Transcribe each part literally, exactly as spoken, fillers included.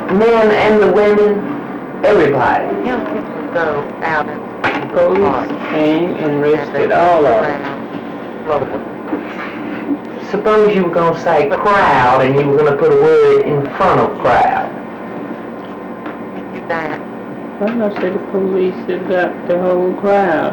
men and the women, everybody. Young people go out and Police came and arrested all of them. Suppose you were going to say crowd and you were going to put a word in front of crowd. You that. Well, I said the police had got the whole crowd.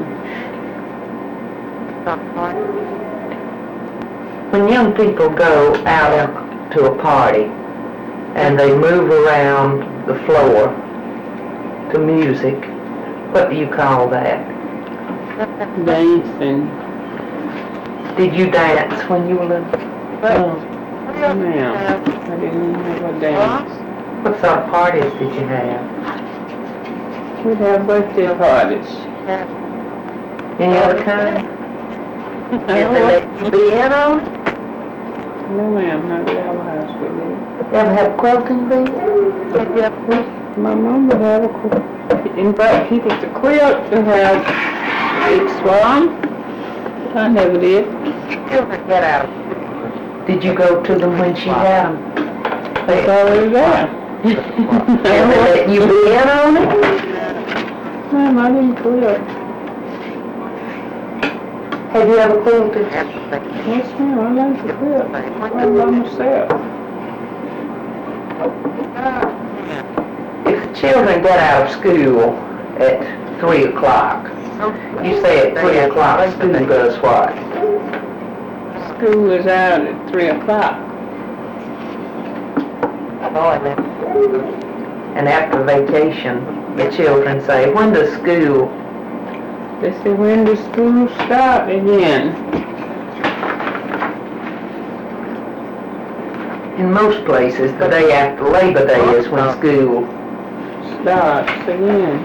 When young people go out to a party and they move around the floor to music, what do you call that? Dancing. Did you dance when you were little? Oh, ma'am. I didn't have a dance. What sort of parties did you have? We'd have birthday parties. Any other kind? And they let you be in on it? No, ma'am, not at our house we live. You ever have quilting bees? My mom would have a quilt. Invite people to quilt and have big swan. I never did. Children get out. Did you go to them when she had them? That's always there. And they let you be in on it? Ma'am, I didn't quilt. Have you ever quilted? Yes, ma'am, I like to quilt. All by myself. If the children get out of school at three o'clock, you say at three o'clock school does what? School is out at three o'clock. And after vacation, the children say, when does school? They say, when does school start again? In most places, the day after Labor Day is when school starts again.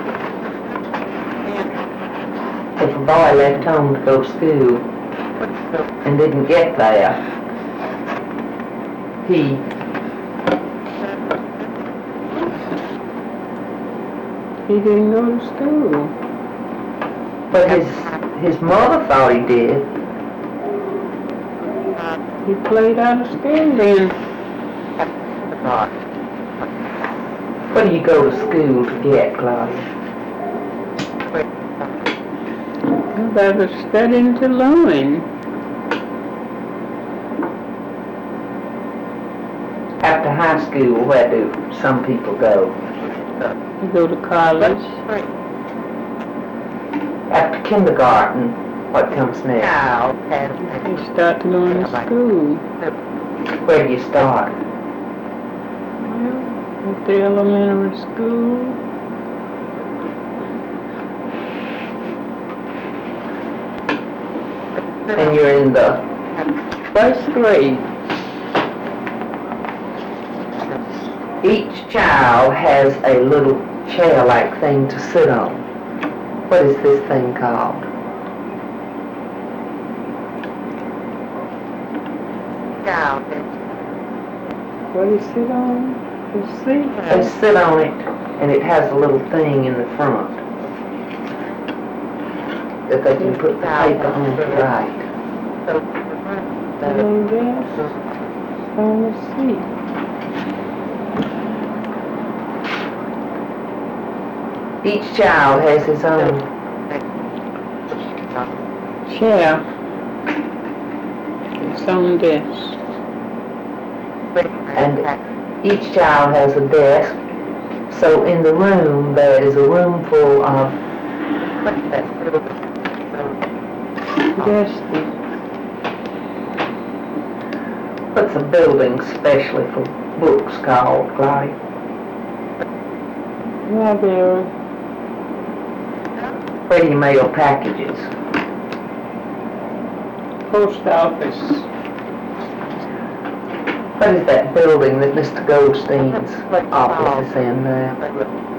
If a boy left home to go to school and didn't get there, he He didn't go to school. But his his mother thought he did. He played out of school then. What do you go to school to get, Claudia? I was studying to learn. After high school, where do some people go? You go to college. After kindergarten, what comes next? You start going to school. Where do you start? Well, at the elementary school. And you're in the first grade. Each child has a little chair-like thing to sit on. What is this thing called? What do you sit on? The seat? They sit on it, and it has a little thing in the front that they can put the paper on to write. A little desk on the seat. Each child has his own chair. Its own desk. And each child has a desk. So in the room, there is a room full of desks. What's a building specially for books called, Claudia? Library. Where do you mail packages? Post office. What is that building that Mister Goldstein's office is in there?